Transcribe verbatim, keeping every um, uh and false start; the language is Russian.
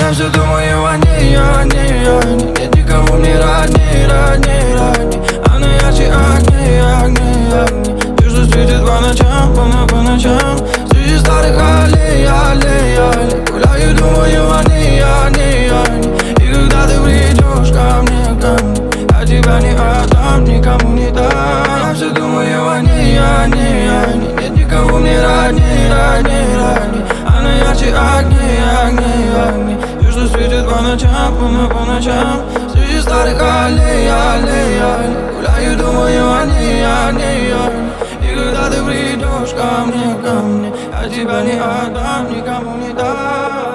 Я все думаю о ней, о ней, о ней. Нет никого мне родней, родней, родней. Она ярче огней, огней, огней. Ты что светит по ночам, по, по ночам. Среди старых аллей, аллей, аллей. Гуляю, думаю о ней, о ней, о ней. И когда ты придешь ко мне, ко мне, я тебя не отдам, никому не дам. Я все думаю о ней, о ней, о ней. Нет никого мне родней, родней, родней. Она ярче огней, огней, огней. Ты что светит по ночам, по, по ночам. Среди старых аллей, аллей, аллей. Гуляю, думаю о ней, о ней, о ней. И когда ты придешь ко мне, ко мне, я тебя не отдам, никому не дам.